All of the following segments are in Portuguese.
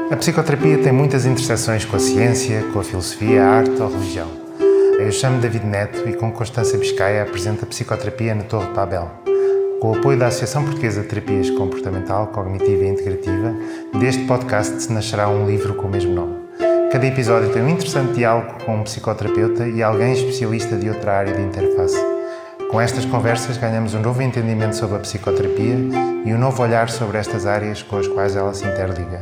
A psicoterapia tem muitas interseções com a ciência, com a filosofia, a arte ou a religião. Eu chamo David Neto e com Constância Biscaia apresento a psicoterapia na Torre de Babel. Com o apoio da Associação Portuguesa de Terapias Comportamental, Cognitiva e Integrativa, deste podcast nascerá um livro com o mesmo nome. Cada episódio tem um interessante diálogo com um psicoterapeuta e alguém especialista de outra área de interface. Com estas conversas ganhamos um novo entendimento sobre a psicoterapia e um novo olhar sobre estas áreas com as quais ela se interliga.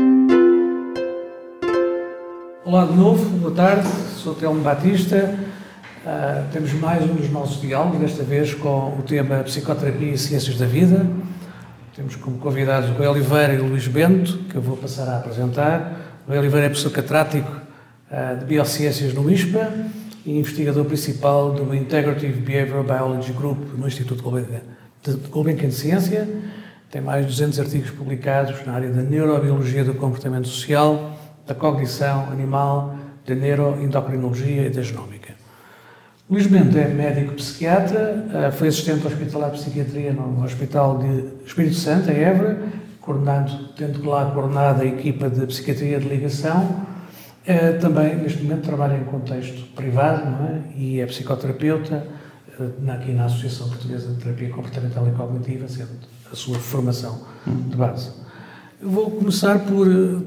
Olá de novo, boa tarde, sou Telmo Batista. Temos mais um dos nossos diálogos, desta vez com o tema Psicoterapia e Ciências da Vida. Temos como convidados o Rui Oliveira e o Luís Bento, que eu vou passar a apresentar. O Rui Oliveira é professor catedrático de Biociências no ISPA e investigador principal do Integrative Behavioral Biology Group no Instituto Gulbenkian de Ciência. Tem mais de 200 artigos publicados na área da neurobiologia do comportamento social, da cognição animal, da neuroendocrinologia e da genómica. Luís Bento é médico psiquiatra, foi assistente hospitalar de psiquiatria no Hospital de Espírito Santo, em Évora, tendo lá coordenado a equipa de psiquiatria de ligação. Também, neste momento, trabalha em contexto privado, não é? E é psicoterapeuta, aqui na Associação Portuguesa de Terapia Comportamental e Cognitiva, sendo a sua formação de base. Eu vou começar por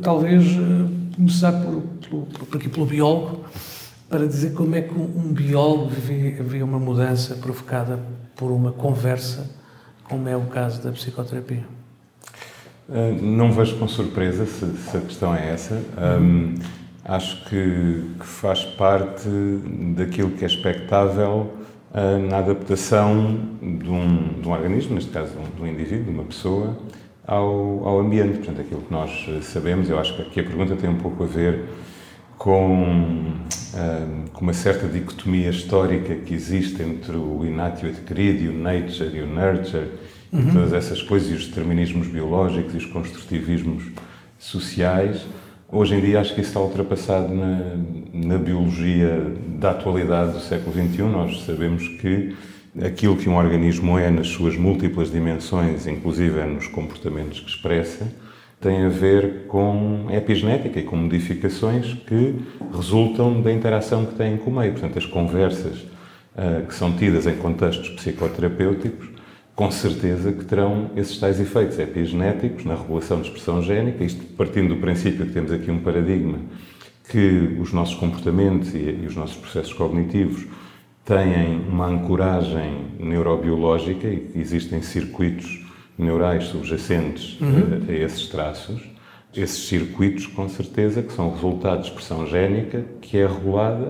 pelo biólogo, para dizer como é que um biólogo vê uma mudança provocada por uma conversa, como é o caso da psicoterapia. Não vejo com surpresa se a questão é essa. Acho que faz parte daquilo que é expectável na adaptação de um organismo, neste caso de um indivíduo, de uma pessoa, ao ambiente. Portanto, aquilo que nós sabemos, eu acho que aqui a pergunta tem um pouco a ver com uma certa dicotomia histórica que existe entre o inato e o adquirido, e o nature e o nurture, e todas essas coisas, e os determinismos biológicos e os construtivismos sociais. Hoje em dia acho que isso está ultrapassado na biologia da atualidade do século XXI. Nós sabemos que aquilo que um organismo é nas suas múltiplas dimensões, inclusive nos comportamentos que expressa, tem a ver com epigenética e com modificações que resultam da interação que têm com o meio. Portanto, as conversas que são tidas em contextos psicoterapêuticos, com certeza que terão esses tais efeitos epigenéticos na regulação de expressão génica, isto partindo do princípio que temos aqui um paradigma que os nossos comportamentos e os nossos processos cognitivos têm uma ancoragem neurobiológica e existem circuitos neurais subjacentes a esses traços. Esses circuitos, com certeza, que são resultado de expressão génica que é regulada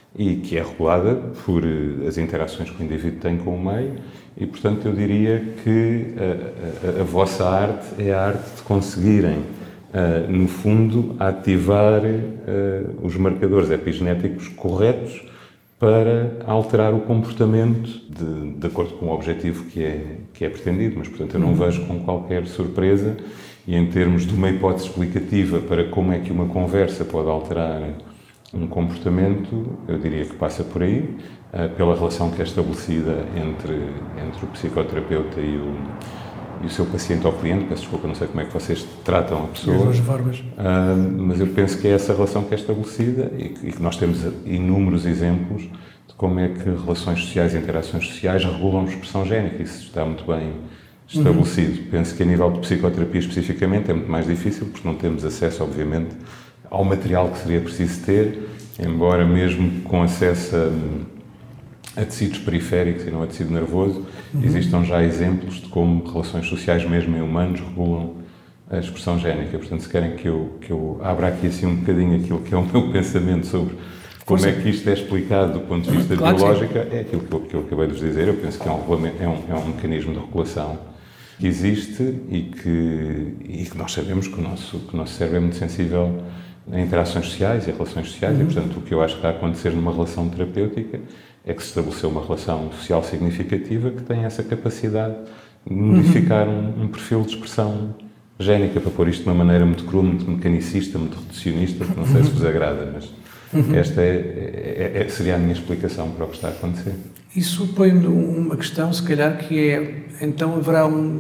por as interações que o indivíduo tem com o meio e, portanto, eu diria que a vossa arte é a arte de conseguirem, no fundo, ativar os marcadores epigenéticos corretos para alterar o comportamento de acordo com o objetivo que é pretendido. Mas, portanto, eu não vejo com qualquer surpresa e, em termos de uma hipótese explicativa para como é que uma conversa pode alterar um comportamento, eu diria que passa por aí, pela relação que é estabelecida entre o psicoterapeuta e o seu paciente ou cliente. Peço desculpa, não sei como é que vocês tratam a pessoa. As duas formas. Mas eu penso que é essa relação que é estabelecida e que nós temos inúmeros exemplos de como é que relações sociais e interações sociais regulam a expressão génica. Isso está muito bem estabelecido. Penso que a nível de psicoterapia especificamente é muito mais difícil, porque não temos acesso, obviamente, ao material que seria preciso ter, embora mesmo com acesso a tecidos periféricos e não a tecido nervoso, existam já exemplos de como relações sociais, mesmo em humanos, regulam a expressão génica. Portanto, se querem que eu abra aqui assim um bocadinho aquilo que é o meu pensamento sobre como é que isto é explicado do ponto de vista biológico, é aquilo que eu acabei de vos dizer. Eu penso que é um mecanismo de regulação que existe e que nós sabemos que o nosso cérebro é muito sensível a interações sociais e a relações sociais e, portanto, o que eu acho que está a acontecer numa relação terapêutica é que se estabeleceu uma relação social significativa que tem essa capacidade de modificar um perfil de expressão génica, para pôr isto de uma maneira muito crua, muito mecanicista, muito reducionista, que não sei se vos agrada, mas esta seria a minha explicação para o que está a acontecer. Isso põe uma questão, se calhar, que é, então haverá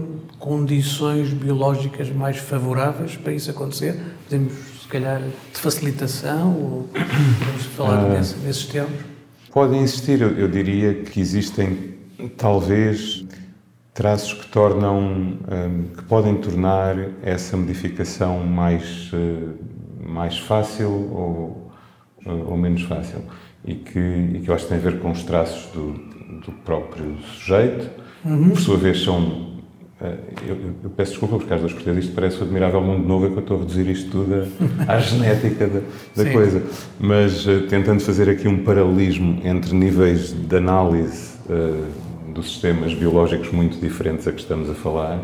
condições biológicas mais favoráveis para isso acontecer? Podemos, se calhar, de facilitação, ou podemos falar nesses termos? Podem existir, eu diria que existem, talvez, traços que que podem tornar essa modificação mais fácil ou menos fácil. E que eu acho que tem a ver com os traços do próprio sujeito. Por sua vez, são... Eu peço desculpa, porque às vezes português isto parece o admirável mundo novo, é que eu estou a reduzir isto tudo à genética da coisa. Mas tentando fazer aqui um paralelismo entre níveis de análise dos sistemas biológicos muito diferentes a que estamos a falar,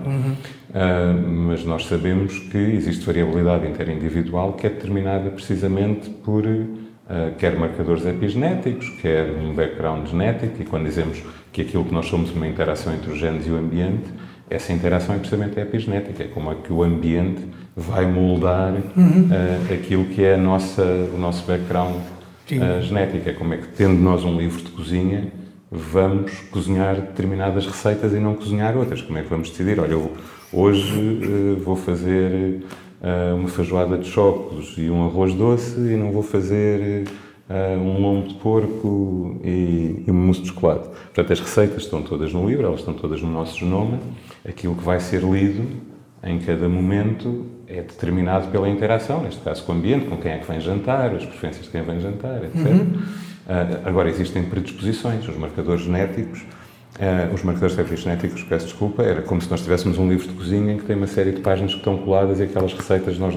mas nós sabemos que existe variabilidade interindividual que é determinada precisamente por quer marcadores epigenéticos, quer um background genético, e quando dizemos que aquilo que nós somos uma interação entre os genes e o ambiente, essa interação é precisamente epigenética, é como é que o ambiente vai moldar aquilo que é o nosso background genético, é como é que, tendo nós um livro de cozinha, vamos cozinhar determinadas receitas e não cozinhar outras. Como é que vamos decidir? Olha, hoje vou fazer uma feijoada de chocos e um arroz doce e não vou fazer um lombo de porco e um mousse de chocolate. Portanto, as receitas estão todas no livro, elas estão todas no nosso genoma. Aquilo que vai ser lido em cada momento é determinado pela interação, neste caso com o ambiente, com quem é que vem jantar, as preferências de quem vem jantar, etc. Agora, existem predisposições, os marcadores genéticos. Os marcadores epigenéticos, peço desculpa, era como se nós tivéssemos um livro de cozinha em que tem uma série de páginas que estão coladas e aquelas receitas nós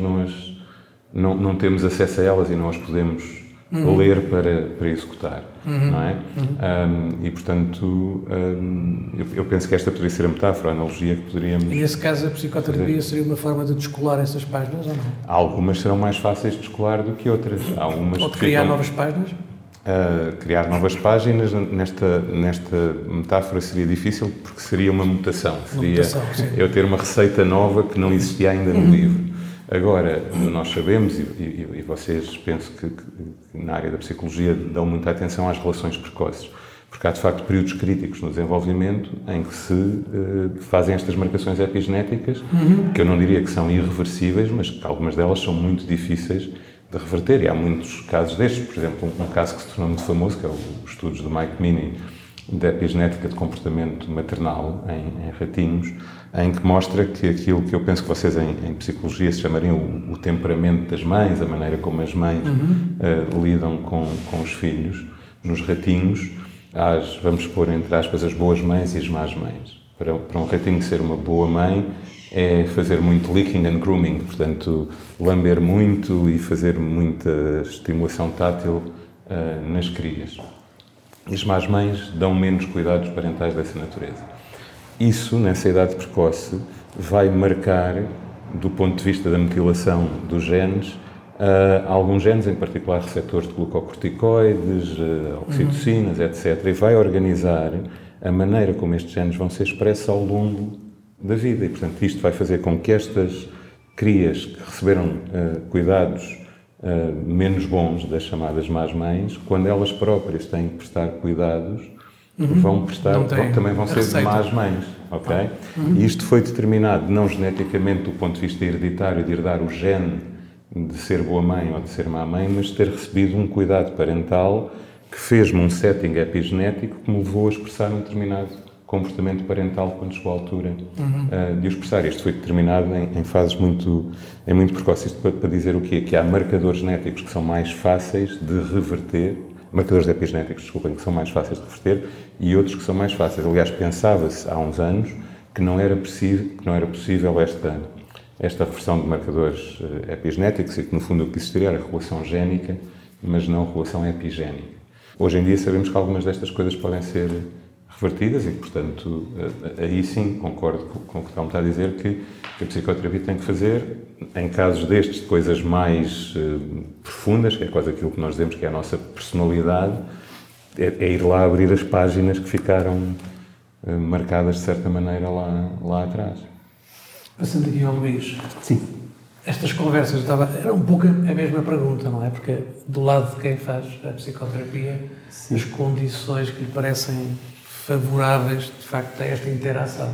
não temos acesso a elas e não as podemos ler para executar, não é? E, portanto, eu penso que esta poderia ser a metáfora, a analogia que poderíamos... E, nesse caso, a psicoterapia seria uma forma de descolar essas páginas, ou não? Algumas serão mais fáceis de descolar do que outras. Há umas ou de criar novas páginas? Criar novas páginas, nesta metáfora seria difícil porque seria uma mutação. Seria eu ter uma receita nova que não existia ainda no livro. Agora, nós sabemos, e vocês penso que na área da psicologia dão muita atenção às relações precoces, porque há de facto períodos críticos no desenvolvimento em que se fazem estas marcações epigenéticas, que eu não diria que são irreversíveis, mas que algumas delas são muito difíceis de reverter, e há muitos casos destes. Por exemplo, um caso que se tornou muito famoso, que é os estudos do Mike Meany da epigenética de comportamento maternal em ratinhos, em que mostra que aquilo que eu penso que vocês em psicologia se chamariam o temperamento das mães, a maneira como as mães lidam com os filhos, nos ratinhos, vamos pôr entre aspas as boas mães e as más mães. Para um ratinho ser uma boa mãe é fazer muito licking and grooming, portanto, lamber muito e fazer muita estimulação tátil nas crias. E as más mães dão menos cuidados parentais dessa natureza. Isso, nessa idade precoce, vai marcar, do ponto de vista da metilação dos genes, alguns genes, em particular receptores de glucocorticoides, oxitocinas, etc., e vai organizar a maneira como estes genes vão ser expressos ao longo da vida. E, portanto, isto vai fazer com que estas crias que receberam cuidados menos bons das chamadas más mães, quando elas próprias têm que prestar cuidados, também vão ser más mães, ok? E isto foi determinado não geneticamente do ponto de vista hereditário, de herdar o gene de ser boa mãe ou de ser má mãe, mas de ter recebido um cuidado parental que fez-me um setting epigenético que me levou a expressar um determinado comportamento parental quando chegou à altura de o expressar. Isto foi determinado em fases muito precoces. Isto para dizer o quê? Que há marcadores genéticos que são mais fáceis de reverter, marcadores epigenéticos, desculpem, que são mais fáceis de reverter, e outros que são mais fáceis. Aliás, pensava-se há uns anos que não era possível esta reversão de marcadores epigenéticos e que, no fundo, o que existiria era a regulação génica, mas não a regulação epigénica. Hoje em dia sabemos que algumas destas coisas podem ser revertidas e, portanto, aí sim concordo com o que estão a dizer, que a psicoterapia tem que fazer, em casos destes, de coisas mais profundas, que é quase aquilo que nós dizemos que é a nossa personalidade, é ir lá abrir as páginas que ficaram marcadas, de certa maneira, lá atrás. Passando aqui ao Luís. Sim. Estas conversas, era um pouco a mesma pergunta, não é? Porque do lado de quem faz a psicoterapia, sim, as condições que lhe parecem favoráveis, de facto, a esta interação.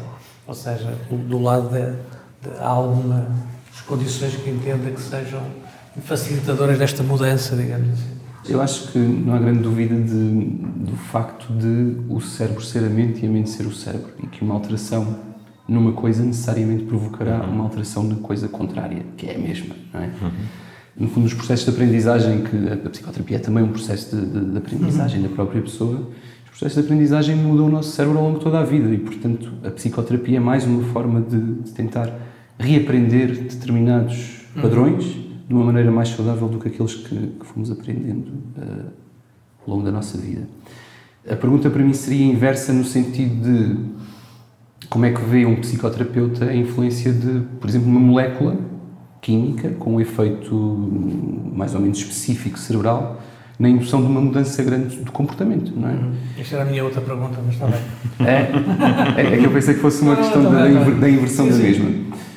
Ou seja, do lado há algumas condições que entenda que sejam facilitadoras desta mudança, digamos assim. Eu acho que não há grande dúvida do facto de o cérebro ser a mente e a mente ser o cérebro, e que uma alteração numa coisa necessariamente provocará uma alteração na coisa contrária, que é a mesma, não é? No fundo, os processos de aprendizagem, que a psicoterapia é também um processo de aprendizagem da própria pessoa, os processos de aprendizagem mudam o nosso cérebro ao longo de toda a vida e, portanto, a psicoterapia é mais uma forma de tentar reaprender determinados padrões de uma maneira mais saudável do que aqueles que fomos aprendendo ao longo da nossa vida. A pergunta para mim seria inversa no sentido de como é que vê um psicoterapeuta a influência de, por exemplo, uma molécula química com um efeito mais ou menos específico cerebral na indução de uma mudança grande do comportamento, não é? Esta era a minha outra pergunta, mas está bem. É que eu pensei que fosse uma questão da inversão da mesma.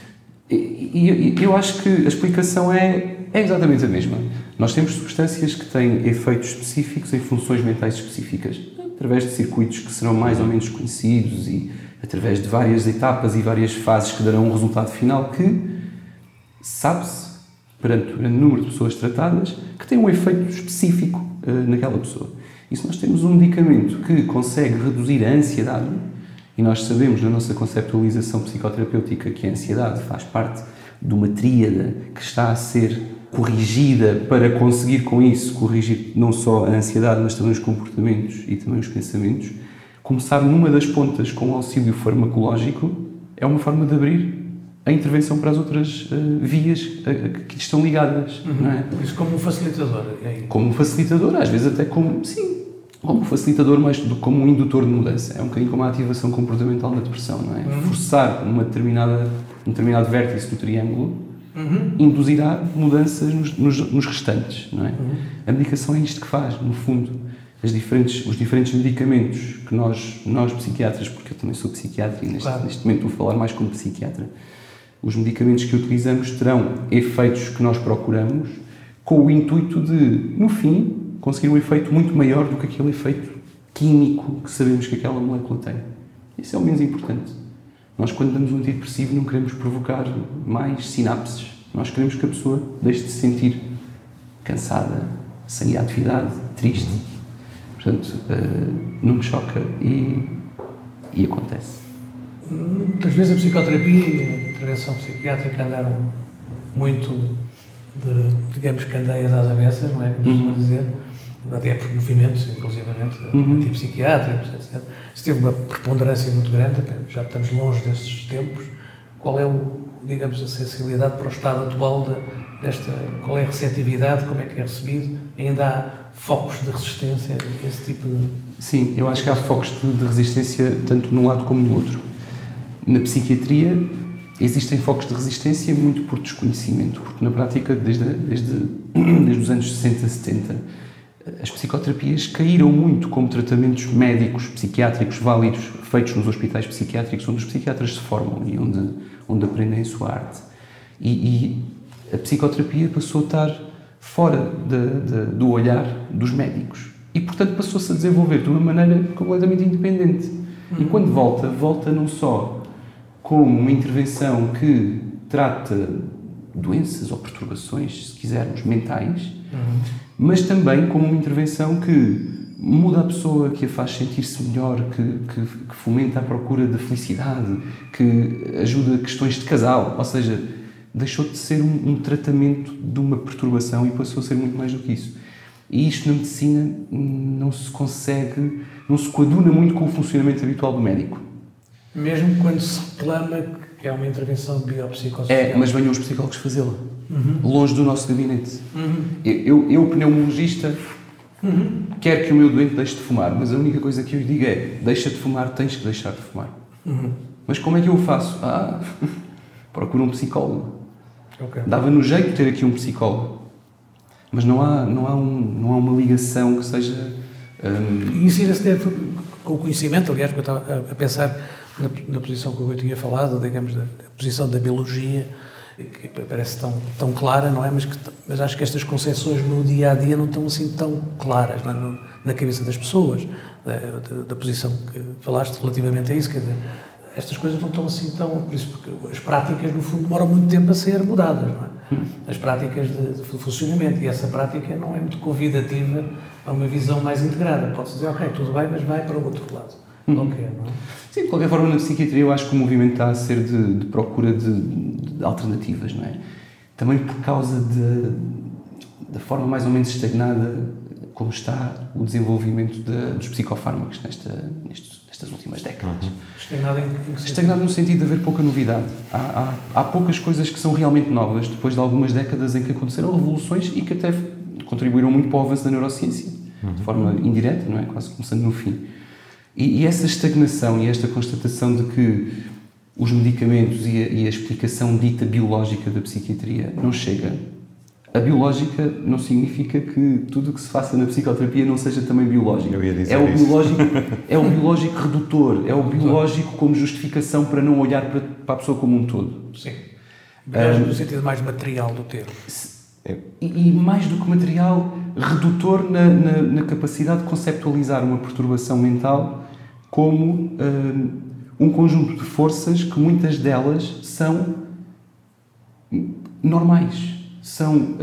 E eu acho que a explicação é exatamente a mesma. Nós temos substâncias que têm efeitos específicos em funções mentais específicas, através de circuitos que serão mais ou menos conhecidos e através de várias etapas e várias fases que darão um resultado final que sabe-se, perante o grande número de pessoas tratadas, que tem um efeito específico naquela pessoa. E se nós temos um medicamento que consegue reduzir a ansiedade, e nós sabemos na nossa conceptualização psicoterapêutica que a ansiedade faz parte de uma tríada que está a ser corrigida para conseguir com isso corrigir não só a ansiedade, mas também os comportamentos e também os pensamentos, começar numa das pontas com o auxílio farmacológico é uma forma de abrir a intervenção para as outras vias que estão ligadas, não é? Isso como um facilitador. Como um facilitador, às vezes até como um facilitador mais do que como um indutor de mudança. É um bocadinho como a ativação comportamental na depressão, não é? Forçar um determinado vértice do triângulo induzirá mudanças nos restantes, não é? A medicação é isto que faz, no fundo. Os diferentes medicamentos que nós psiquiatras, porque eu também sou psiquiatra e neste momento vou falar mais como psiquiatra, os medicamentos que utilizamos terão efeitos que nós procuramos com o intuito de, no fim, conseguir um efeito muito maior do que aquele efeito químico que sabemos que aquela molécula tem. Isso é o menos importante. Nós, quando damos um antidepressivo, não queremos provocar mais sinapses. Nós queremos que a pessoa deixe de se sentir cansada, sem atividade, triste. Portanto, não me choca e acontece. Muitas vezes a psicoterapia e a intervenção psiquiátrica andaram muito de, digamos, candeias às avessas, não é? Como dizer. Até por movimentos, inclusivamente, antipsiquiátricos, etc. Isso teve uma preponderância muito grande, já estamos longe desses tempos. Qual é, digamos, a sensibilidade para o estado atual qual é a receptividade, como é que é recebido? Ainda há focos de resistência, esse tipo de... Sim, eu acho que há focos de resistência tanto num lado como no outro. Na psiquiatria existem focos de resistência muito por desconhecimento, porque na prática, desde os anos 60, 70, as psicoterapias caíram muito como tratamentos médicos, psiquiátricos válidos, feitos nos hospitais psiquiátricos, onde os psiquiatras se formam e onde aprendem a sua arte. E a psicoterapia passou a estar fora do olhar dos médicos. E, portanto, passou-se a desenvolver de uma maneira completamente independente. E quando volta não só como uma intervenção que trata doenças ou perturbações, se quisermos, mentais, mas também como uma intervenção que muda a pessoa, que a faz sentir-se melhor, que fomenta a procura da felicidade, que ajuda questões de casal, ou seja, deixou de ser um tratamento de uma perturbação e passou a ser muito mais do que isso. E isto na medicina não se coaduna muito com o funcionamento habitual do médico. Mesmo quando se reclama que é uma intervenção biopsicossocial. É, mas venham os psicólogos fazê-la. Longe do nosso gabinete. Eu, pneumologista, quero que o meu doente deixe de fumar, mas a única coisa que eu lhe digo é: deixa de fumar, tens que deixar de fumar. Mas como é que eu o faço? Procura um psicólogo. Okay. Dava-no jeito de ter aqui um psicólogo. Mas não há uma ligação que seja... E isso ainda se deve com o conhecimento, aliás, porque eu estava a pensar na posição que eu tinha falado, digamos, da posição da biologia, que parece tão clara, não é? Mas acho que estas concepções no dia-a-dia não estão assim tão claras na cabeça das pessoas, da posição que falaste relativamente a isso, quer dizer, estas coisas não estão assim tão... Por isso, porque as práticas, no fundo, demoram muito tempo a ser mudadas, não é? As práticas de funcionamento, e essa prática não é muito convidativa a uma visão mais integrada. Pode-se dizer, ok, tudo bem, mas vai para o outro lado. Okay, não é? Sim, de qualquer forma, na psiquiatria eu acho que o movimento está a ser de procura de alternativas, não é? Também por causa da forma mais ou menos estagnada como está o desenvolvimento dos psicofármacos nestas últimas décadas. Estagnado em que sentido? Estagnado no sentido de haver pouca novidade. Há poucas coisas que são realmente novas, depois de algumas décadas em que aconteceram revoluções e que até contribuíram muito para o avanço da neurociência, de forma indireta, não é? Quase começando no fim. E essa estagnação e esta constatação de que os medicamentos e a explicação dita biológica da psiquiatria não chega. A biológica não significa que tudo o que se faça na psicoterapia não seja também biológico. Eu ia dizer é o biológico redutor, é o biológico como justificação para não olhar para a pessoa como um todo. Sim. Biológico no sentido mais material do termo. E mais do que material, redutor na capacidade de conceptualizar uma perturbação mental como um conjunto de forças que muitas delas são normais. São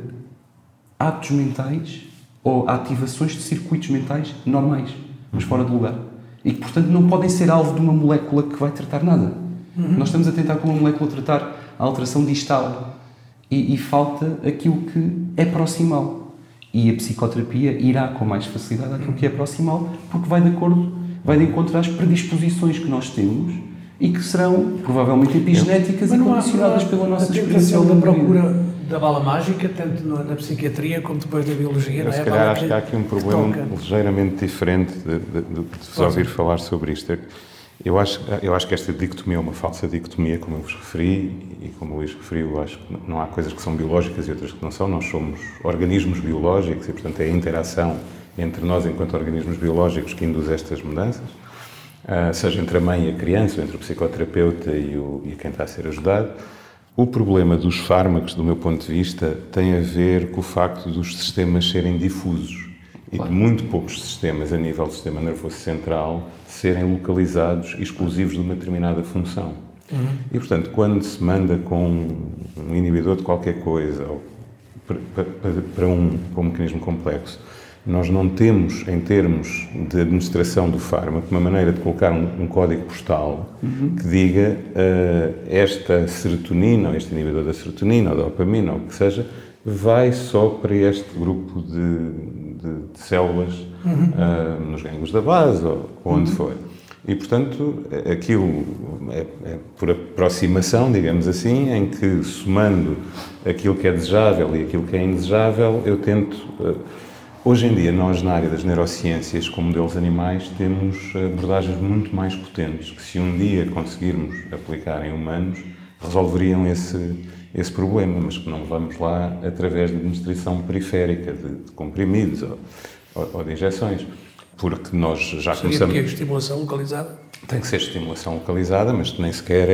atos mentais ou ativações de circuitos mentais normais, mas fora de lugar. E que, portanto, não podem ser alvo de uma molécula que vai tratar nada. Nós estamos a tentar com uma molécula tratar a alteração distal e falta aquilo que é proximal. E a psicoterapia irá com mais facilidade àquilo que é proximal, porque vai de encontro às predisposições que nós temos e que serão, provavelmente, epigenéticas e condicionadas pela nossa experiência. Da procura da bala mágica, tanto na psiquiatria como depois da biologia. Se calhar acho que há aqui um problema ligeiramente diferente de vos ouvir falar sobre isto. Eu acho que esta dicotomia é uma falsa dicotomia, como eu vos referi, e como o Luís referiu, eu acho que não há coisas que são biológicas e outras que não são. Nós somos organismos biológicos e, portanto, é a interação entre nós enquanto organismos biológicos que induz estas mudanças, seja entre a mãe e a criança, ou entre o psicoterapeuta e quem está a ser ajudado. O problema dos fármacos, do meu ponto de vista, tem a ver com o facto dos sistemas serem difusos e de muito poucos sistemas, a nível do sistema nervoso central, serem localizados e exclusivos de uma determinada função. E, portanto, quando se manda com um inibidor de qualquer coisa ou para um mecanismo complexo, nós não temos, em termos de administração do fármaco, uma maneira de colocar um código postal que diga esta serotonina, ou este inibidor da serotonina, ou da dopamina, ou o que seja, vai só para este grupo de células nos gânglios da base, ou onde for. E, portanto, aquilo é por aproximação, digamos assim, em que, somando aquilo que é desejável e aquilo que é indesejável, eu tento... Hoje em dia, nós, na área das neurociências, com modelos animais, temos abordagens muito mais potentes, que se um dia conseguirmos aplicar em humanos, resolveriam esse problema, mas que não vamos lá através de administração periférica, de comprimidos ou de injeções, porque nós já começamos... Seria estimulação localizada? Tem que ser estimulação localizada, mas nem sequer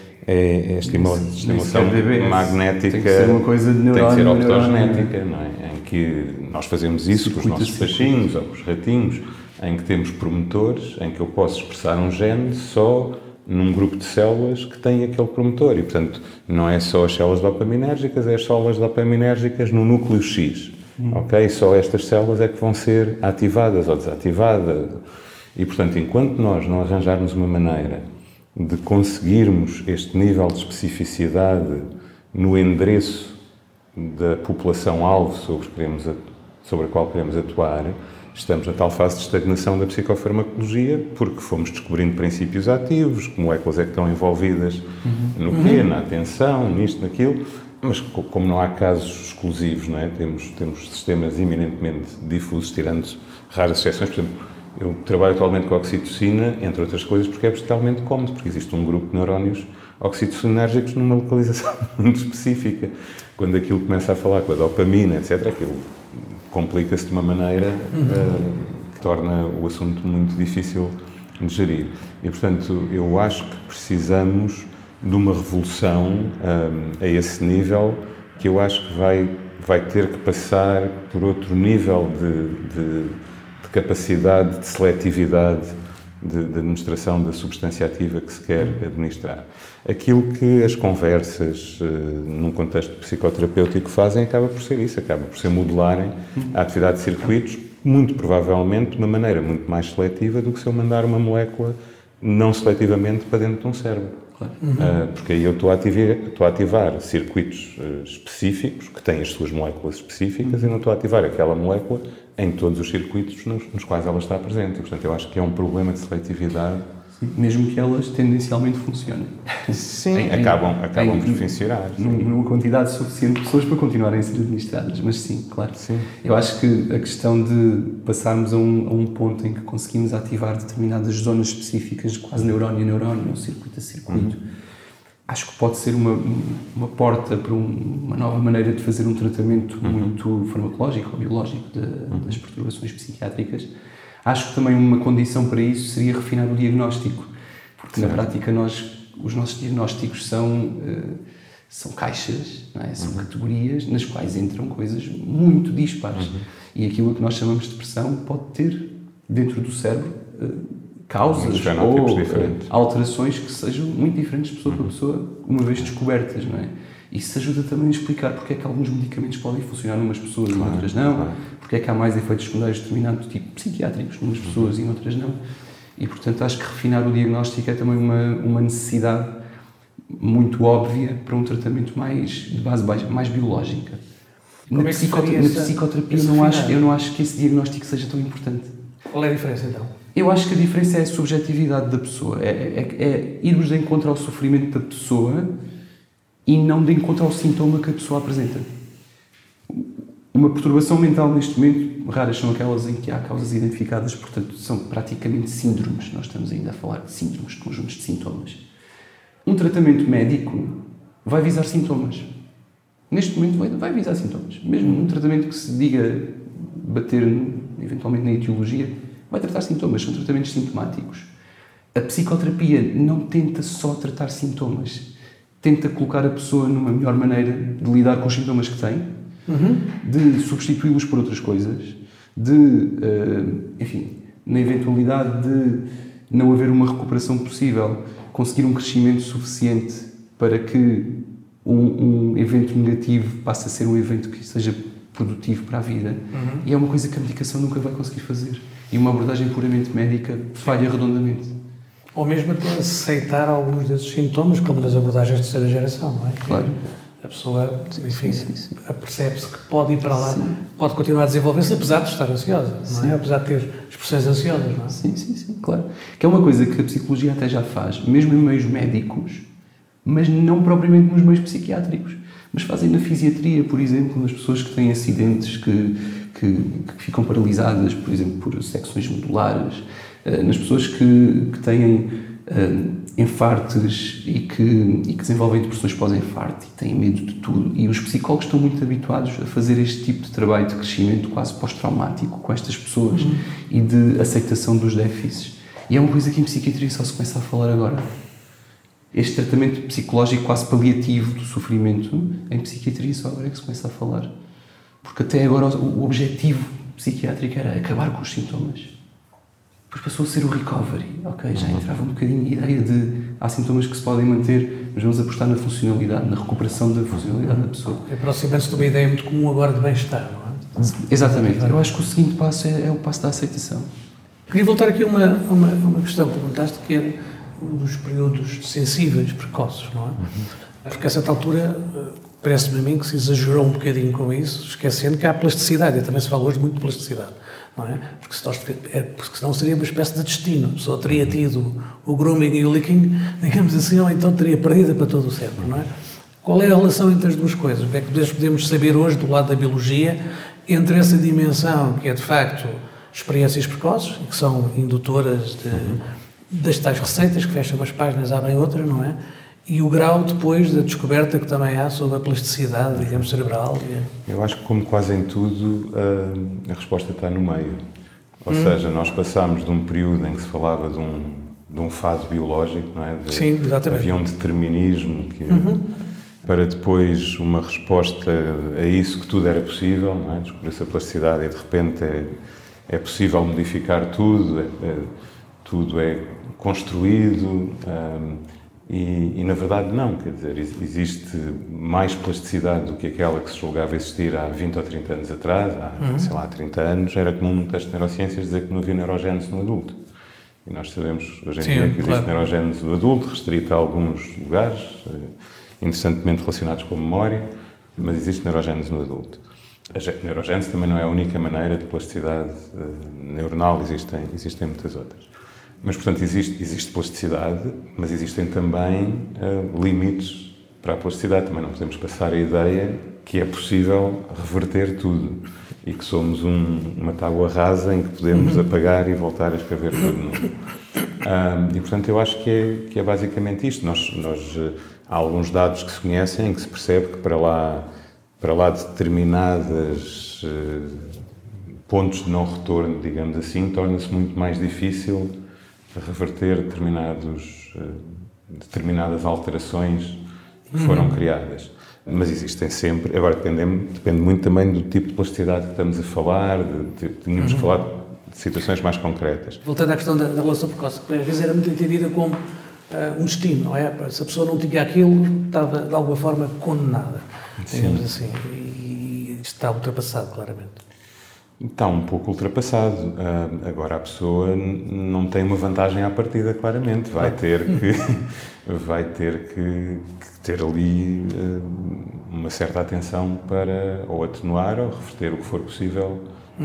é estimulação magnética. Tem que ser uma coisa de neurónio. Tem que ser optogenética, não é? Em que nós fazemos isso com os nossos peixinhos ou com os ratinhos, em que temos promotores, em que eu posso expressar um gene só num grupo de células que tem aquele promotor. E, portanto, não é só as células dopaminérgicas, é as células dopaminérgicas no núcleo X. Ok? Só estas células é que vão ser ativadas ou desativadas. E, portanto, enquanto nós não arranjarmos uma maneira de conseguirmos este nível de especificidade no endereço da população-alvo sobre a qual queremos atuar, estamos na tal fase de estagnação da psicofarmacologia, porque fomos descobrindo princípios ativos, que moléculas é que estão envolvidas no quê, na atenção, nisto, naquilo, mas como não há casos exclusivos, não é? Temos sistemas eminentemente difusos, tirando raras exceções. Por exemplo, eu trabalho atualmente com a oxitocina, entre outras coisas, porque é bestialmente cómodo, porque existe um grupo de neurónios oxitocinérgicos numa localização muito específica. Quando aquilo começa a falar com a dopamina, etc., aquilo complica-se de uma maneira que torna o assunto muito difícil de gerir. E, portanto, eu acho que precisamos de uma revolução a esse nível, que eu acho que vai ter que passar por outro nível de capacidade de seletividade de administração da substância ativa que se quer administrar. Aquilo que as conversas num contexto psicoterapêutico fazem acaba por ser isso, acaba por ser modelarem a atividade de circuitos, muito provavelmente de uma maneira muito mais seletiva do que se eu mandar uma molécula não seletivamente para dentro de um cérebro. Porque aí eu estou a ativar circuitos específicos, que têm as suas moléculas específicas, e não estou a ativar aquela molécula em todos os circuitos nos quais ela está presente. E, portanto, eu acho que é um problema de seletividade. Sim, mesmo que elas tendencialmente funcionem. Sim, acabam por funcionar. Numa quantidade suficiente de pessoas para continuarem a ser administradas, mas sim, claro. Sim. Eu acho que a questão de passarmos a um ponto em que conseguimos ativar determinadas zonas específicas, quase neurónio a neurónio, ou circuito a circuito, acho que pode ser uma porta para uma nova maneira de fazer um tratamento muito farmacológico ou biológico das perturbações psiquiátricas. Acho que também uma condição para isso seria refinar o diagnóstico, porque na prática os nossos diagnósticos são caixas, não é? São categorias nas quais entram coisas muito dispares. E aquilo que nós chamamos de depressão pode ter dentro do cérebro causas ou alterações que sejam muito diferentes de pessoa para pessoa, uma vez descobertas, não é? Isso ajuda também a explicar porque é que alguns medicamentos podem funcionar numas pessoas e noutras não, porque é que há mais efeitos secundários de determinado tipo psiquiátricos numas pessoas e noutras não. E, portanto, acho que refinar o diagnóstico é também uma necessidade muito óbvia para um tratamento de base mais biológica. Na psicoterapia eu não acho que esse diagnóstico seja tão importante. Qual é a diferença, então? Eu acho que a diferença é a subjetividade da pessoa, é irmos de encontro ao sofrimento da pessoa e não de encontro ao sintoma que a pessoa apresenta. Uma perturbação mental neste momento, raras são aquelas em que há causas identificadas, portanto são praticamente síndromes, nós estamos ainda a falar de síndromes, de conjuntos de sintomas. Um tratamento médico vai visar sintomas. Neste momento vai visar sintomas. Mesmo um tratamento que se diga bater eventualmente na etiologia, vai tratar sintomas, são tratamentos sintomáticos. A psicoterapia não tenta só tratar sintomas, tenta colocar a pessoa numa melhor maneira de lidar com os sintomas que tem, de substituí-los por outras coisas, enfim, na eventualidade de não haver uma recuperação possível, conseguir um crescimento suficiente para que um evento negativo passe a ser um evento que seja produtivo para a vida. E é uma coisa que a medicação nunca vai conseguir fazer. E uma abordagem puramente médica falha redondamente. Ou mesmo até aceitar alguns desses sintomas, como nas abordagens de terceira geração, não é? Claro. A pessoa, enfim, apercebe-se que pode ir para lá, pode continuar a desenvolver-se, apesar de estar ansiosa, não é? Apesar de ter expressões ansiosas, não é? Sim, claro. Que é uma coisa que a psicologia até já faz, mesmo em meios médicos, mas não propriamente nos meios psiquiátricos. Mas fazem na fisiatria, por exemplo, nas pessoas que têm acidentes que ficam paralisadas, por exemplo, por secções medulares, nas pessoas que têm infartos e que desenvolvem depressões pós-infarto e têm medo de tudo. E os psicólogos estão muito habituados a fazer este tipo de trabalho de crescimento quase pós-traumático com estas pessoas e de aceitação dos déficits. E é uma coisa que em psiquiatria só se começa a falar agora. Este tratamento psicológico quase paliativo do sofrimento, em psiquiatria só agora é que se começa a falar. Porque até agora o objetivo psiquiátrico era acabar com os sintomas. Depois passou a ser o recovery. Ok, já entrava um bocadinho a ideia de há sintomas que se podem manter, mas vamos apostar na funcionalidade, na recuperação da funcionalidade da pessoa. Aproximando-se de uma ideia muito comum agora de bem-estar, não é? Exatamente. Eu acho que o seguinte passo é o passo da aceitação. Queria voltar aqui a uma questão que perguntaste, que era um dos períodos sensíveis, precoces, não é? Porque a certa altura parece-me a mim que se exagerou um bocadinho com isso, esquecendo que há plasticidade, e também se fala hoje muito de plasticidade, não é? Porque senão seria uma espécie de destino, a pessoa teria tido o grooming e o licking, digamos assim, ou então teria perdido para todo o cérebro, não é? Qual é a relação entre as duas coisas? O que é que podemos saber hoje do lado da biologia entre essa dimensão que é de facto experiências precoces, que são indutoras das tais receitas, que fecham umas páginas, abrem outras, não é? E o grau depois da descoberta que também há sobre a plasticidade, digamos, cerebral. Eu acho que, como quase em tudo, a resposta está no meio. Ou seja, nós passámos de um período em que se falava de um fado biológico, não é? Sim, exatamente. Havia um determinismo para depois uma resposta a isso, que tudo era possível, não é? Descobrir-se a plasticidade e de repente é possível modificar tudo, tudo é construído e na verdade não, quer dizer, existe mais plasticidade do que aquela que se julgava existir há 20 ou 30 anos atrás, há 30 anos era comum no teste de neurociências dizer que não havia neurogénese no adulto. E nós sabemos hoje em dia que existe neurogénese do adulto, restrita a alguns lugares, interessantemente relacionados com a memória, mas existe neurogénese no adulto. A neurogénese também não é a única maneira de plasticidade neuronal, existem muitas outras. Mas, portanto, existe plasticidade, mas existem também limites para a plasticidade. Também não podemos passar a ideia que é possível reverter tudo e que somos uma tábua rasa em que podemos apagar e voltar a escrever tudo de novo. E, portanto, eu acho que é basicamente isto. Há alguns dados que se conhecem em que se percebe que para lá de determinados pontos de não retorno, digamos assim, torna-se muito mais difícil reverter determinadas alterações que foram criadas. Mas existem sempre, agora depende muito também do tipo de plasticidade que estamos a falar, tínhamos que falar de situações mais concretas. Voltando à questão da relação precoce, que às vezes era muito entendida como um destino, não é? Se a pessoa não tinha aquilo, estava de alguma forma condenada, digamos assim, e isto está ultrapassado, claramente. Está um pouco ultrapassado. Agora a pessoa não tem uma vantagem à partida, claramente. Vai ter que ter ali uma certa atenção para ou atenuar ou reverter o que for possível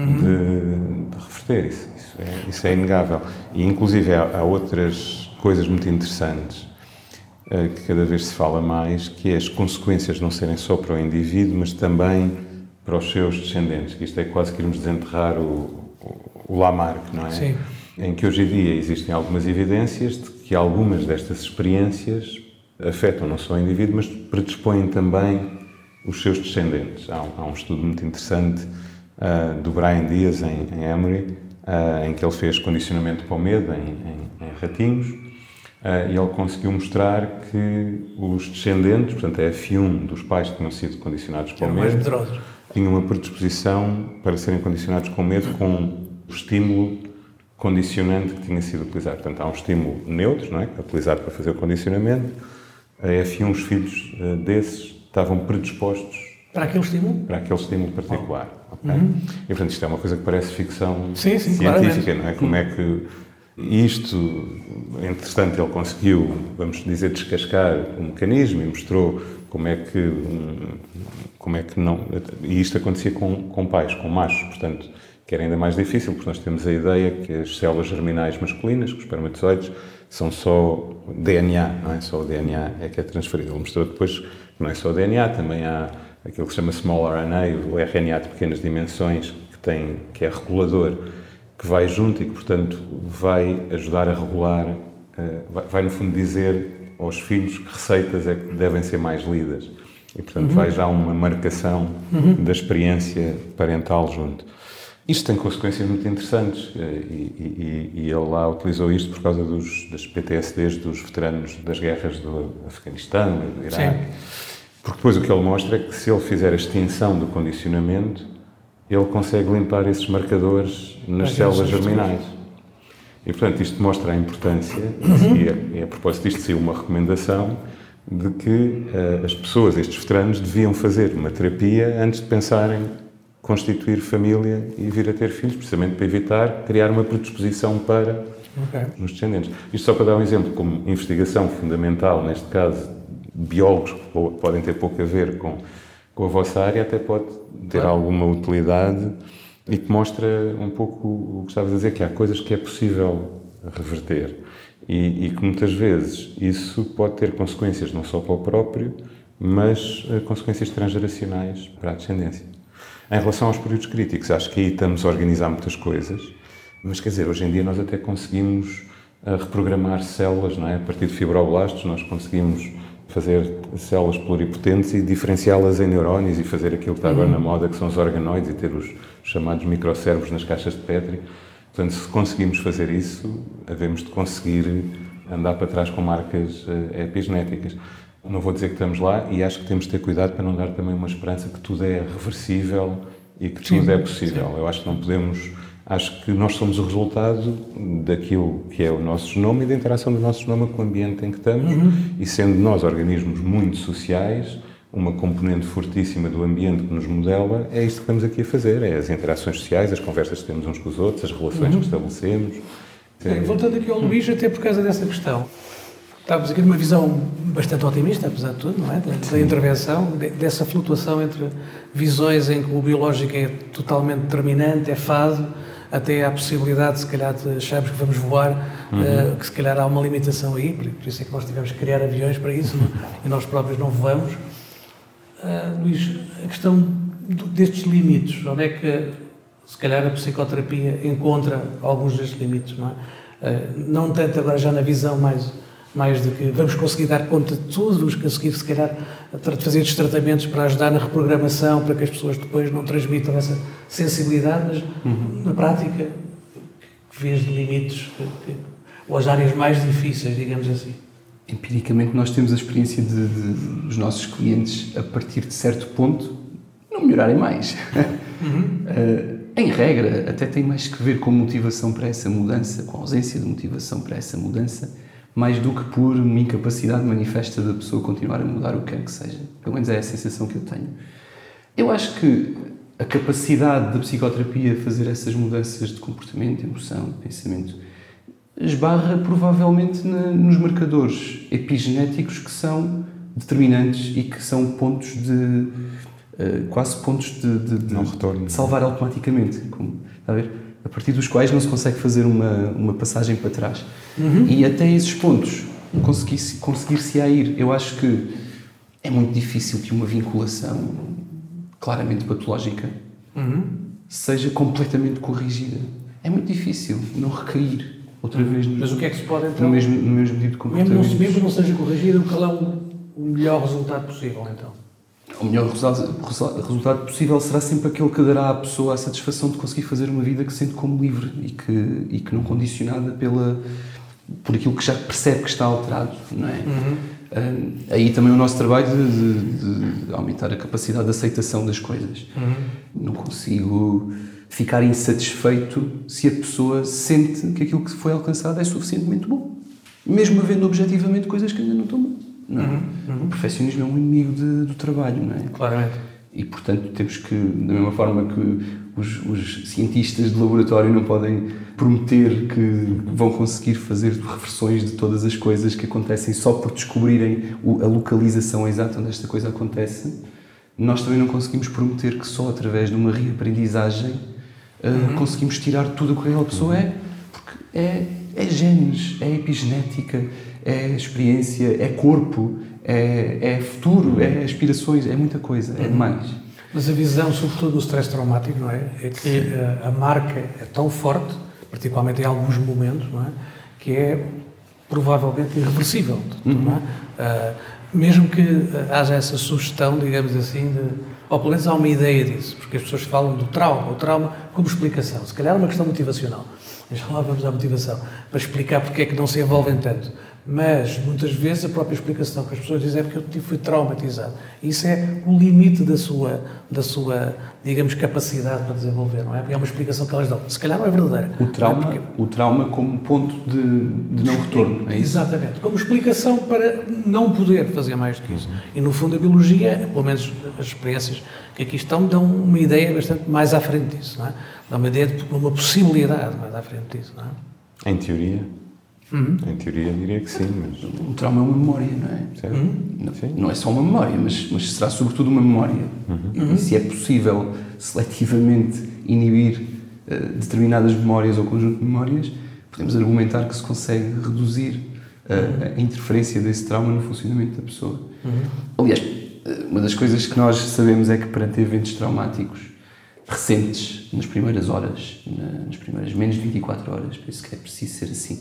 de reverter. Isso é inegável. E inclusive há outras coisas muito interessantes que cada vez se fala mais, que é as consequências não serem só para o indivíduo, mas também para os seus descendentes, que isto é quase que irmos desenterrar o Lamarck, não é? Sim. Em que hoje em dia existem algumas evidências de que algumas destas experiências afetam não só o indivíduo, mas predispõem também os seus descendentes. Há um estudo muito interessante do Brian Diaz em Emory, em que ele fez condicionamento para o medo em ratinhos, e ele conseguiu mostrar que os descendentes, portanto a F1 dos pais que tinham sido condicionados para o medo, tinham uma predisposição para serem condicionados com medo com o estímulo condicionante que tinha sido utilizado. Portanto, há um estímulo neutro, não é? Que é utilizado para fazer o condicionamento. A F1, os filhos desses estavam predispostos para aquele estímulo? Para aquele estímulo particular. Okay? E, portanto, isto é uma coisa que parece ficção científica, claramente. Não é? Como é que isto, entretanto, ele conseguiu, vamos dizer, descascar o mecanismo e mostrou como é que não... E isto acontecia com pais, com machos, portanto, que era ainda mais difícil, porque nós temos a ideia que as células germinais masculinas, que os espermatozoides, são só DNA, não é? Só o DNA é que é transferido. Ele mostrou depois que não é só o DNA, também há aquilo que se chama small RNA, o RNA de pequenas dimensões, que é regulador, que vai junto e que, portanto, vai ajudar a regular, vai no fundo dizer aos filhos que receitas é que devem ser mais lidas. E, portanto, vai já uma marcação da experiência parental junto. Isto tem consequências muito interessantes e ele lá utilizou isto por causa das PTSDs dos veteranos das guerras do Afeganistão e do Iraque. Porque depois o que ele mostra é que se ele fizer a extinção do condicionamento, ele consegue limpar esses marcadores nas células germinais. E, portanto, isto mostra a importância, e a propósito disto saiu uma recomendação de que as pessoas, estes veteranos, deviam fazer uma terapia antes de pensarem constituir família e vir a ter filhos, precisamente para evitar criar uma predisposição para os descendentes. Isto só para dar um exemplo, como investigação fundamental, neste caso, biólogos que podem ter pouco a ver com a vossa área, até pode ter alguma utilidade e que mostra um pouco o que estavas a dizer, que há coisas que é possível reverter e que muitas vezes isso pode ter consequências não só para o próprio, mas consequências transgeracionais para a descendência. Em relação aos períodos críticos, acho que aí estamos a organizar muitas coisas, mas quer dizer, hoje em dia nós até conseguimos reprogramar células, não é? A partir de fibroblastos nós conseguimos fazer células pluripotentes e diferenciá-las em neurónios e fazer aquilo que está agora na moda, que são os organoides, e ter os chamados microcérebros nas caixas de Petri. Portanto, se conseguimos fazer isso, havemos de conseguir andar para trás com marcas epigenéticas. Não vou dizer que estamos lá e acho que temos de ter cuidado para não dar também uma esperança que tudo é reversível e que tudo é possível. Eu acho que não podemos Acho que nós somos o resultado daquilo que é o nosso genoma e da interação do nosso genoma com o ambiente em que estamos, e sendo nós organismos muito sociais, uma componente fortíssima do ambiente que nos modela, é isto que estamos aqui a fazer, é as interações sociais, as conversas que temos uns com os outros, as relações que estabelecemos. Voltando aqui ao Luís, até por causa dessa questão, estávamos aqui numa visão bastante otimista, apesar de tudo, não é? Da intervenção, dessa flutuação entre visões em que o biológico é totalmente determinante, é fado, até há a possibilidade, se calhar, de acharmos que vamos voar, que se calhar há uma limitação aí, por isso é que nós tivemos que criar aviões para isso, não? E nós próprios não voamos. Luís, a questão destes limites, onde é que, se calhar, a psicoterapia encontra alguns destes limites, não é? Não tanto agora já na visão mais de que vamos conseguir dar conta de tudo, vamos conseguir, se calhar, fazer estes tratamentos para ajudar na reprogramação, para que as pessoas depois não transmitam essa sensibilidade, mas na prática, que vês de limites, ou as áreas mais difíceis, digamos assim? Empiricamente, nós temos a experiência dos nossos clientes, a partir de certo ponto, não melhorarem mais. Em regra, até tem mais que ver com motivação para essa mudança, com a ausência de motivação para essa mudança, mais do que por uma incapacidade manifesta da pessoa continuar a mudar o que quer que seja. Pelo menos é a sensação que eu tenho. Eu acho que a capacidade da psicoterapia fazer essas mudanças de comportamento, de emoção, de pensamento, esbarra provavelmente nos marcadores epigenéticos que são determinantes e que são pontos de quase pontos de não retorno, de salvar automaticamente, como, está a ver? A partir dos quais não se consegue fazer uma passagem para trás. E até esses pontos conseguir-se a ir. Eu acho que é muito difícil que uma vinculação claramente patológica seja completamente corrigida. É muito difícil não recair outra vez Mas o que é que se pode, então, no mesmo tipo de comportamento. Mesmo que não seja corrigido, qual é o melhor resultado possível, então? O melhor resultado possível será sempre aquele que dará à pessoa a satisfação de conseguir fazer uma vida que sente como livre e que não condicionada por aquilo que já percebe que está alterado, não é? Aí também o nosso trabalho de aumentar a capacidade de aceitação das coisas. Não consigo ficar insatisfeito se a pessoa sente que aquilo que foi alcançado é suficientemente bom, mesmo havendo objetivamente coisas que ainda não estão bom. O perfeccionismo é um inimigo do trabalho, não é? Claramente. E, portanto, temos que, da mesma forma que os cientistas de laboratório não podem prometer que vão conseguir fazer reversões de todas as coisas que acontecem só por descobrirem a localização exata onde esta coisa acontece, nós também não conseguimos prometer que só através de uma reaprendizagem conseguimos tirar tudo o que aquela pessoa é, porque é genes, é epigenética, é experiência, é corpo, é futuro, é aspirações, é muita coisa, é demais. Mas a visão, sobretudo do stress traumático, não é? É que a marca é tão forte, particularmente em alguns momentos, não é? Que é provavelmente irreversível, não é? Mesmo que haja essa sugestão, digamos assim, ou pelo menos há uma ideia disso, porque as pessoas falam do trauma, o trauma como explicação. Se calhar é uma questão motivacional, mas lá vamos à motivação, para explicar porque é que não se envolvem tanto. Mas, muitas vezes, a própria explicação que as pessoas dizem é porque eu fui traumatizado. Isso é o limite da sua, digamos, capacidade para desenvolver, não é? Porque é uma explicação que elas dão. Se calhar não é verdadeira. O trauma como ponto de não retorno, é isso? Exatamente. Como explicação para não poder fazer mais do que isso. E, no fundo, a biologia, pelo menos as experiências que aqui estão, dão uma ideia bastante mais à frente disso, não é? Dão uma ideia de uma possibilidade mais à frente disso, não é? Em teoria? Em teoria diria que sim, mas... O trauma é uma memória, não é? Não é só uma memória, mas será sobretudo uma memória. E se é possível seletivamente inibir determinadas memórias ou conjunto de memórias, podemos argumentar que se consegue reduzir a interferência desse trauma no funcionamento da pessoa. Aliás, uma das coisas que nós sabemos é que perante eventos traumáticos recentes, nas primeiras horas, nas primeiras menos de 24 horas, penso que é preciso ser assim,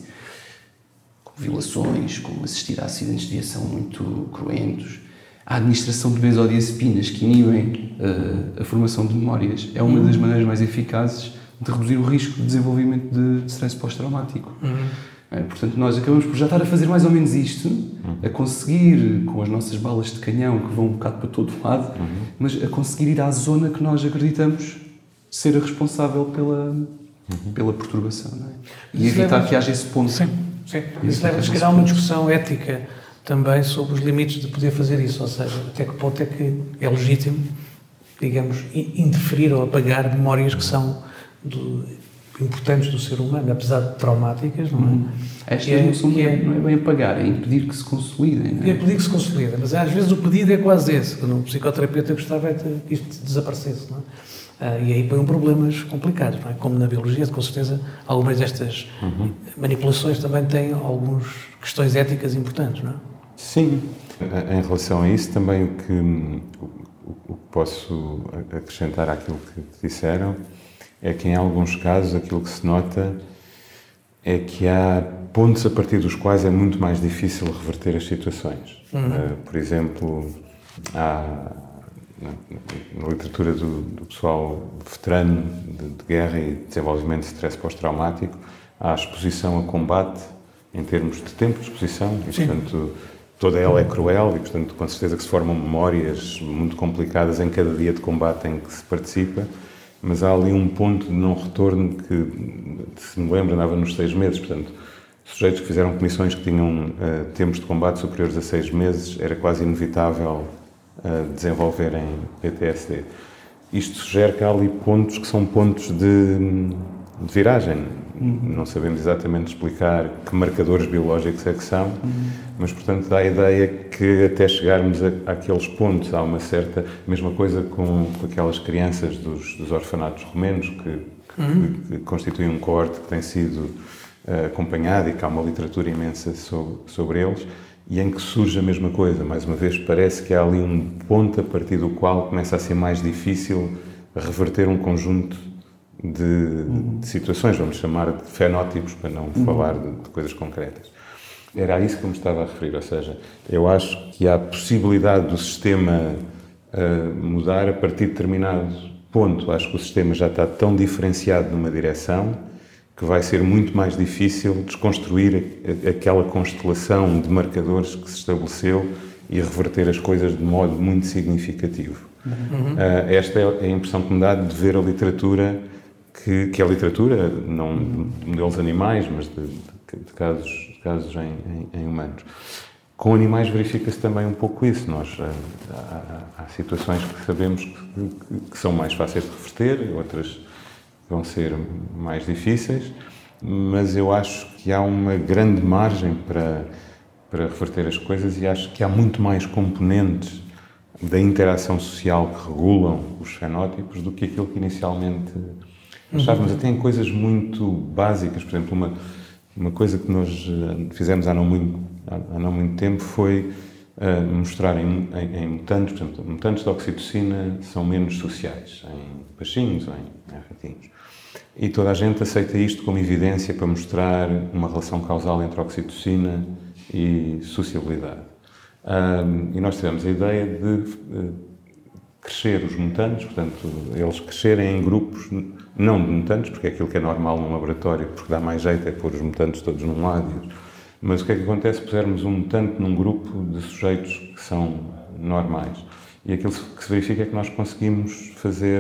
violações, como assistir a acidentes de viação muito cruentos, a administração de benzodiazepinas que inibem a formação de memórias é uma das maneiras mais eficazes de reduzir o risco de desenvolvimento de stress pós-traumático. Portanto, nós acabamos por já estar a fazer mais ou menos isto, a conseguir, com as nossas balas de canhão que vão um bocado para todo lado, mas a conseguir ir à zona que nós acreditamos ser a responsável pela perturbação, não é? E evitar que haja esse ponto. Sim. Isso leva a criar uma discussão ética também sobre os limites de poder fazer isso, ou seja, até que ponto é que é legítimo, digamos, interferir ou apagar memórias que são importantes do ser humano, apesar de traumáticas, não é? Esta noção não é bem apagar, é impedir que se consolidem. Não é? É impedir que se consolidem, mas às vezes o pedido é quase esse, quando um psicoterapeuta gostava que isto desaparecesse, não é? E aí põem problemas complicados, não é? Como na biologia, com certeza, algumas destas manipulações também têm algumas questões éticas importantes, não é? Sim. Em relação a isso, também o que posso acrescentar àquilo que disseram é que, em alguns casos, aquilo que se nota é que há pontos a partir dos quais é muito mais difícil reverter as situações. Por exemplo, há, na literatura do pessoal veterano de guerra e desenvolvimento de stress pós-traumático, há a exposição a combate em termos de tempo de exposição e, portanto, toda ela é cruel e, portanto, com certeza que se formam memórias muito complicadas em cada dia de combate em que se participa, mas há ali um ponto de não retorno que, se me lembro, andava nos 6 meses, portanto, sujeitos que fizeram comissões que tinham tempos de combate superiores a 6 meses, era quase inevitável desenvolverem PTSD. Isto sugere que há ali pontos que são pontos de viragem. Não sabemos exatamente explicar que marcadores biológicos é que são, mas, portanto, dá a ideia que até chegarmos àqueles pontos há uma certa... Mesma coisa com aquelas crianças dos orfanatos romenos que constituem um coorte que tem sido acompanhado e que há uma literatura imensa sobre eles, e em que surge a mesma coisa. Mais uma vez, parece que há ali um ponto a partir do qual começa a ser mais difícil reverter um conjunto de situações, vamos chamar de fenótipos, para não falar de coisas concretas. Era a isso que eu me estava a referir, ou seja, eu acho que há a possibilidade do sistema mudar a partir de determinado ponto. Acho que o sistema já está tão diferenciado numa direção que vai ser muito mais difícil desconstruir aquela constelação de marcadores que se estabeleceu e reverter as coisas de modo muito significativo. Esta é a impressão que me dá de ver a literatura, que é a literatura, não de modelos animais, mas de casos em humanos. Com animais verifica-se também um pouco isso. Há situações que sabemos que são mais fáceis de reverter, outras vão ser mais difíceis, mas eu acho que há uma grande margem para reverter as coisas, e acho que há muito mais componentes da interação social que regulam os fenótipos do que aquilo que inicialmente achávamos. Até em coisas muito básicas. Por exemplo, uma coisa que nós fizemos há não muito tempo foi mostrar em mutantes, por exemplo, mutantes de oxitocina são menos sociais, em pachinhos ou em ratinhos. E toda a gente aceita isto como evidência para mostrar uma relação causal entre oxitocina e sociabilidade. E nós tivemos a ideia de crescer os mutantes, portanto, eles crescerem em grupos, não de mutantes, porque é aquilo que é normal num laboratório, porque dá mais jeito é pôr os mutantes todos num lado. Mas o que é que acontece se pusermos um mutante num grupo de sujeitos que são normais? E aquilo que se verifica é que nós conseguimos fazer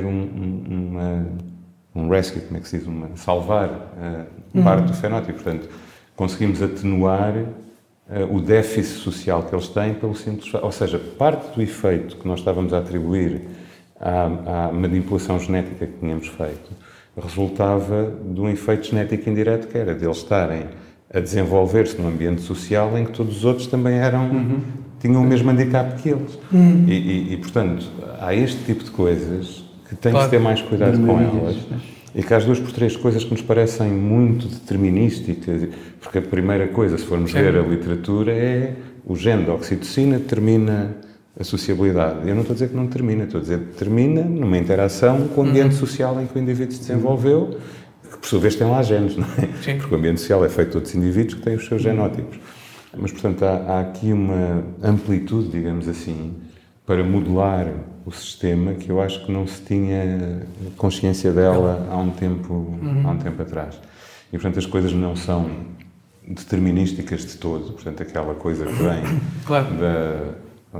um rescue, como é que se diz? Salvar parte do fenótipo. Portanto, conseguimos atenuar o déficit social que eles têm pelo simples... Ou seja, parte do efeito que nós estávamos a atribuir à manipulação genética que tínhamos feito resultava de um efeito genético indireto, que era deles estarem a desenvolver-se num ambiente social em que todos os outros também tinham o mesmo handicap que eles. E, portanto, há este tipo de coisas que tem que ter mais cuidado com elas. E que há 2 por 3 coisas que nos parecem muito determinísticas, porque a primeira coisa, se formos ver a literatura, é o gene da oxitocina determina a sociabilidade. Eu não estou a dizer que não determina, estou a dizer que determina numa interação com o ambiente social em que o indivíduo se desenvolveu, que por sua vez tem lá genes, não é? Sim. Porque o ambiente social é feito de outros indivíduos que têm os seus genótipos. Mas, portanto, há aqui uma amplitude, digamos assim, para modelar o sistema que eu acho que não se tinha consciência dela há um tempo atrás. E, portanto, as coisas não são determinísticas de todo. Portanto, aquela coisa que vem da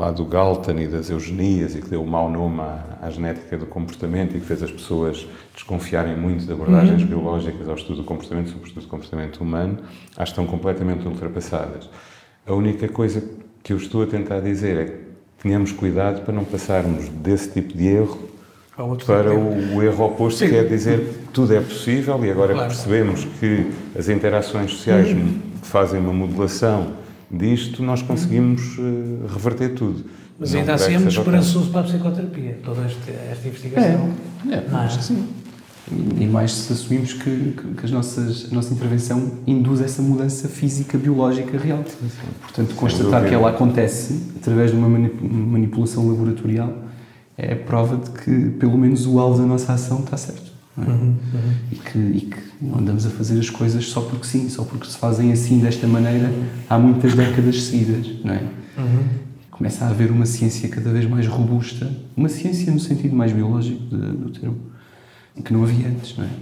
lá do Galton e das eugenias e que deu o mau nome à genética do comportamento e que fez as pessoas desconfiarem muito de abordagens biológicas ao estudo do comportamento, sobretudo do comportamento humano, acho que estão completamente ultrapassadas. A única coisa que eu estou a tentar dizer é que tenhamos cuidado para não passarmos desse tipo de erro para o erro oposto, que é dizer que tudo é possível e agora que percebemos que as interações sociais fazem uma modulação disto, nós conseguimos reverter tudo. Mas ainda assim é muito esperançoso para a psicoterapia, toda esta investigação. Acho que sim. E mais se assumimos que a nossa intervenção induz essa mudança física, biológica real. Portanto, constatar que ela acontece através de uma manipulação laboratorial é a prova de que, pelo menos, o alvo da nossa ação está certo. Não é? E que não andamos a fazer as coisas só porque sim, só porque se fazem assim, desta maneira, há muitas décadas seguidas. Não é? Começa a haver uma ciência cada vez mais robusta, uma ciência no sentido mais biológico do termo, que não havia antes, não é?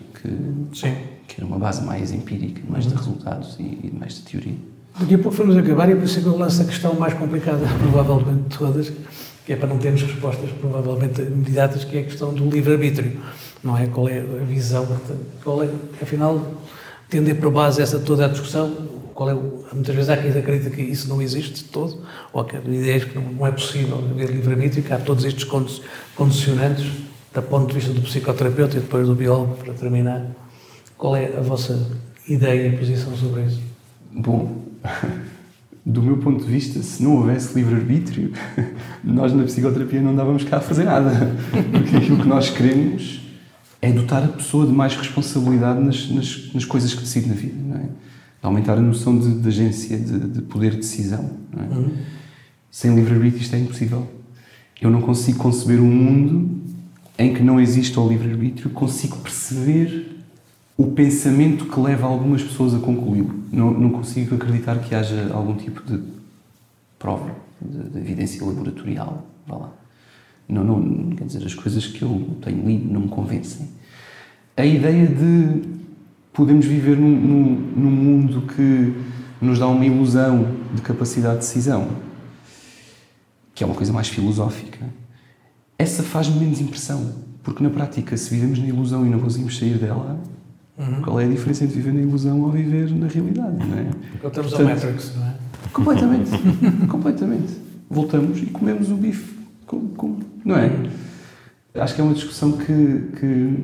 Que era uma base mais empírica, mais de resultados e mais de teoria. Daqui a pouco vamos acabar e por isso é que eu lanço a questão mais complicada, provavelmente de todas, que é para não termos respostas provavelmente imediatas, que é a questão do livre-arbítrio, não é? Qual é a visão, qual é, afinal, tender por base toda a discussão, muitas vezes há quem acredita que isso não existe de todo, ou que há ideias que não é possível haver livre-arbítrio, que há todos estes condicionantes, do ponto de vista do psicoterapeuta e depois do biólogo, para terminar. Qual é a vossa ideia e posição sobre isso? Bom, do meu ponto de vista, se não houvesse livre-arbítrio, nós na psicoterapia não dávamos cá a fazer nada. Porque aquilo que nós queremos é dotar a pessoa de mais responsabilidade nas coisas que decide na vida, não é? Aumentar a noção de agência, de poder de decisão. Não é? Sem livre-arbítrio isto é impossível. Eu não consigo conceber um mundo em que não exista o livre-arbítrio, consigo perceber o pensamento que leva algumas pessoas a concluí-lo. Não consigo acreditar que haja algum tipo de prova, de evidência laboratorial. Vá lá. Não, quer dizer, as coisas que eu tenho lido não me convencem. A ideia de podemos viver num mundo que nos dá uma ilusão de capacidade de decisão, que é uma coisa mais filosófica, essa faz-me menos impressão, porque na prática, se vivemos na ilusão e não conseguimos sair dela, qual é a diferença entre viver na ilusão ou viver na realidade, não é? Voltamos ao Matrix, não é? Completamente. Voltamos e comemos o bife, não é? Acho que é uma discussão que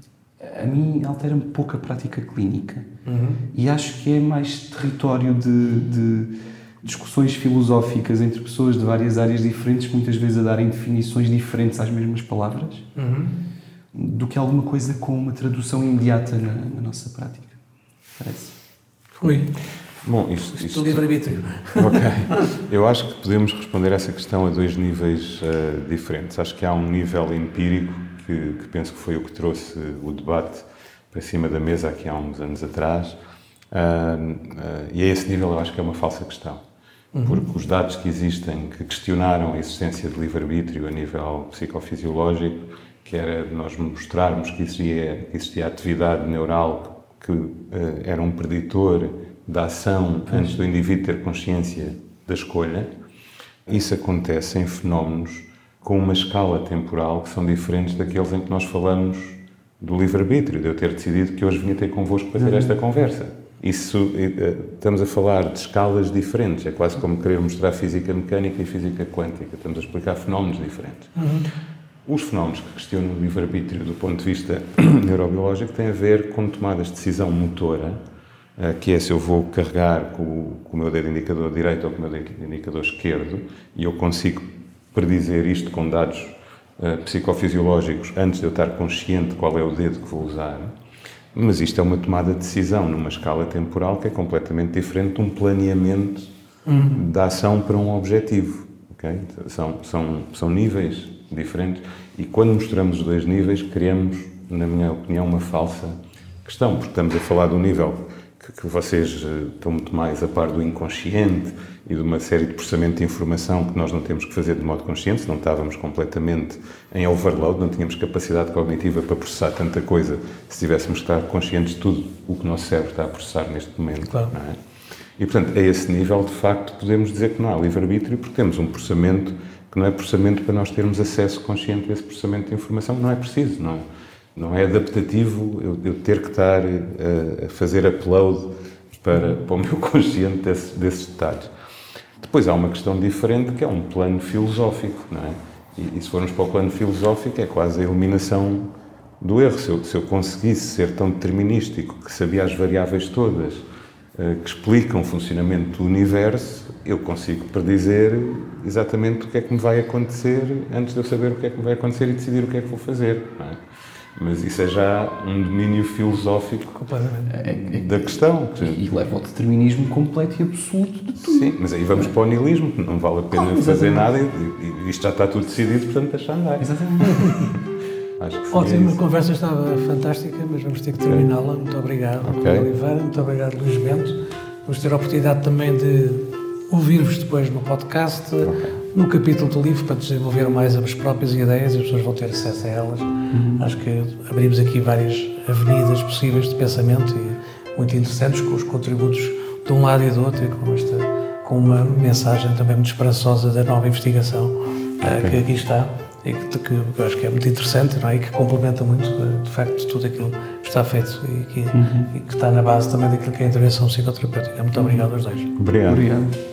a mim altera-me pouco a prática clínica. E acho que é mais território de discussões filosóficas entre pessoas de várias áreas diferentes, muitas vezes a darem definições diferentes às mesmas palavras, do que alguma coisa com uma tradução imediata na nossa prática. Parece. Rui. Bom, isto do livre-arbítrio. Ok. Eu acho que podemos responder a essa questão a dois níveis diferentes. Acho que há um nível empírico que penso que foi o que trouxe o debate para cima da mesa aqui há uns anos atrás, e a esse nível eu acho que é uma falsa questão, porque os dados que existem que questionaram a existência de livre-arbítrio a nível psicofisiológico, que era nós mostrarmos que existia atividade neural que era um preditor da ação antes do indivíduo ter consciência da escolha, isso acontece em fenómenos com uma escala temporal que são diferentes daqueles em que nós falamos do livre-arbítrio, de eu ter decidido que hoje vinha ter convosco para ter esta conversa. Estamos a falar de escalas diferentes, é quase como querer mostrar física mecânica e física quântica, estamos a explicar fenómenos diferentes. Os fenómenos que questionam o livre-arbítrio do ponto de vista neurobiológico têm a ver com tomadas de decisão motora, que é se eu vou carregar com o meu dedo indicador direito ou com o meu dedo indicador esquerdo, e eu consigo predizer isto com dados psicofisiológicos antes de eu estar consciente de qual é o dedo que vou usar. Mas isto é uma tomada de decisão numa escala temporal que é completamente diferente de um planeamento da ação para um objetivo. Okay? São níveis diferentes e quando mostramos os dois níveis criamos, na minha opinião, uma falsa questão, porque estamos a falar de um nível que vocês estão muito mais a par do inconsciente e de uma série de processamento de informação que nós não temos que fazer de modo consciente, senão estávamos completamente em overload, não tínhamos capacidade cognitiva para processar tanta coisa se tivéssemos que estar conscientes de tudo o que o nosso cérebro está a processar neste momento. Claro. Não é? E, portanto, a esse nível, de facto, podemos dizer que não há livre-arbítrio, porque temos um processamento que não é processamento para nós termos acesso consciente a esse processamento de informação, não é preciso, não é adaptativo eu ter que estar a fazer upload para o meu consciente desses detalhes. Depois há uma questão diferente, que é um plano filosófico, não é? E se formos para o plano filosófico, é quase a eliminação do erro. Se eu conseguisse ser tão determinístico, que sabia as variáveis todas, que explicam o funcionamento do universo, eu consigo predizer exatamente o que é que me vai acontecer antes de eu saber o que é que me vai acontecer e decidir o que é que vou fazer, não é? Mas isso é já um domínio filosófico da questão. E leva ao determinismo completo e absoluto de tudo. Sim, mas aí vamos para o niilismo, não vale a pena fazer nada e isto já está tudo decidido, portanto deixa andar. Exatamente. Acho que ótimo, a conversa estava fantástica, mas vamos ter que terminá-la. Muito obrigado, Oliveira, muito obrigado, Luís Bento. Vamos ter a oportunidade também de ouvir-vos depois no podcast, no capítulo do livro, para desenvolver mais as próprias ideias e as pessoas vão ter acesso a elas. Acho que abrimos aqui várias avenidas possíveis de pensamento e muito interessantes, com os contributos de um lado e do outro, e com uma mensagem também muito esperançosa da nova investigação que aqui está. E que eu acho que é muito interessante, não é? E que complementa muito, de facto, tudo aquilo que está feito e que está na base também daquilo que é a intervenção psicoterapêutica. Muito obrigado aos dois. Obrigado.